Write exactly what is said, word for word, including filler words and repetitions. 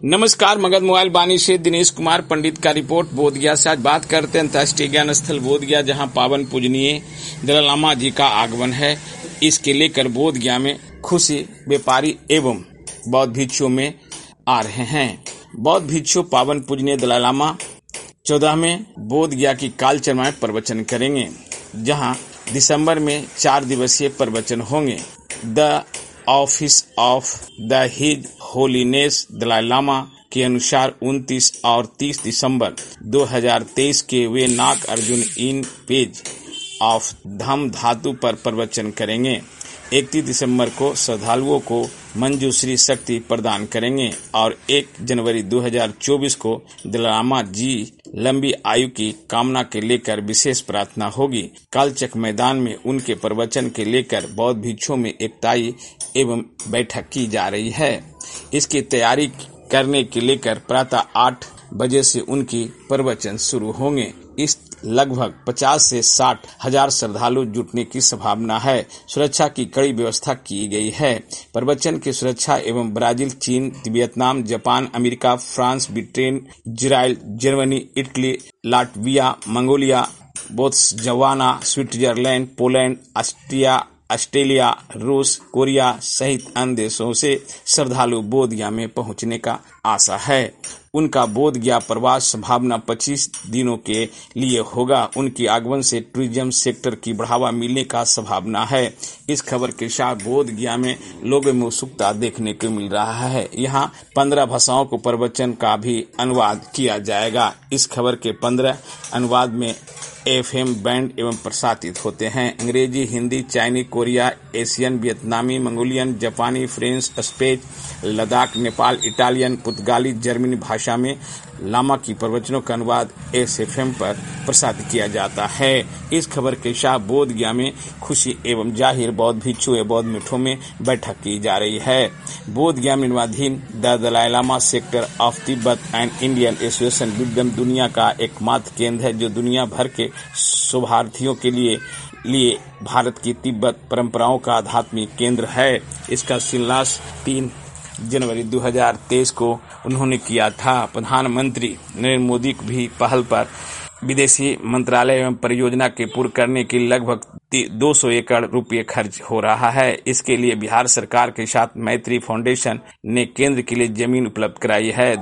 नमस्कार, मगध मोबाइल बानी से दिनेश कुमार पंडित का रिपोर्ट। बोधगया से आज बात करते हैं अंतर्राष्ट्रीय ज्ञान स्थल बोधगया, जहां पावन पूजनीय दलाई लामा जी का आगमन है। इसके लेकर बोधगया में खुशी व्यापारी एवं बौद्ध भिक्षुओं में आ रहे हैं। बौद्ध भिक्षु पावन पूजनीय दलाई लामा चौदह में बोधगया की कालचरमा में प्रवचन करेंगे, जहां दिसंबर में चार दिवसीय प्रवचन होंगे। The office of the his holiness Dalai Lama के अनुसार उनतीस और तीस दिसंबर दो हज़ार तेईस के वे Nagarjuna in page of Dhamma Dhatu पर प्रवचन करेंगे। इकतीस दिसंबर को श्रद्धालुओं को मंजूश्री शक्ति प्रदान करेंगे और एक जनवरी दो हज़ार चौबीस को दलाई लामा जी लंबी आयु की कामना के लेकर विशेष प्रार्थना होगी। कालचक मैदान में उनके प्रवचन के लेकर बौद्ध भिक्षुओं में एकताई एवं बैठक की जा रही है। इसकी तैयारी करने के लेकर प्रातः आठ बजे से उनकी प्रवचन शुरू होंगे। इस लगभग पचास से साठ हजार श्रद्धालु जुटने की संभावना है। सुरक्षा की कड़ी व्यवस्था की गई है। प्रवचन की सुरक्षा एवं ब्राजील, चीन, Vietnam, Japan, America, France, Britain, Israel, Germany, Italy, Latvia, Mongolia, Botswana, Switzerland, Poland, Austria, Australia, रूस, कोरिया सहित अन्य देशों से श्रद्धालु बोधगया में पहुंचने का आशा है। उनका बोधगया प्रवास संभावना पच्चीस दिनों के लिए होगा। उनकी आगमन से टूरिज्म सेक्टर की बढ़ावा मिलने का संभावना है। इस खबर के साथ बोधगया में लोगों में उत्सुकता देखने को मिल रहा है। यहाँ पंद्रह भाषाओं को प्रवचन का भी अनुवाद किया जाएगा। इस खबर के पंद्रह अनुवाद में एफ एम बैंड एवं प्रसारित होते हैं। अंग्रेजी, हिंदी, चाइनी, कोरिया, एशियन, वियतनामी, मंगोलियन, जापानी, French, Spain, Ladakh, Nepal, Italian, पुर्तगाली, जर्मनी भाषा में लामा की प्रवचनों का अनुवाद एस एफ एम पर प्रसारित किया जाता है। इस खबर के साथ बोधगया में खुशी एवं जाहिर बौद्ध भिक्षु एवं बौद्ध मठों में बैठक की जा रही है। बोधगया में निर्माणाधीन the Dalai Lama sector of Tibet and Indian association विद्यम दुनिया का एकमात्र केंद्र है, जो दुनिया भर के शोभार्थियों के लिए लिए भारत की तिब्बत परंपराओं का आध्यात्मिक केंद्र है। इसका शिलान्यास तीन जनवरी दो हज़ार तेईस को उन्होंने किया था। प्रधानमंत्री नरेंद्र मोदी की भी पहल पर विदेशी मंत्रालय एवं परियोजना के पूर्ण करने के लगभग दो सौ एकड़ रुपये खर्च हो रहा है। इसके लिए बिहार सरकार के साथ मैत्री फाउंडेशन ने केंद्र के लिए जमीन उपलब्ध कराई है।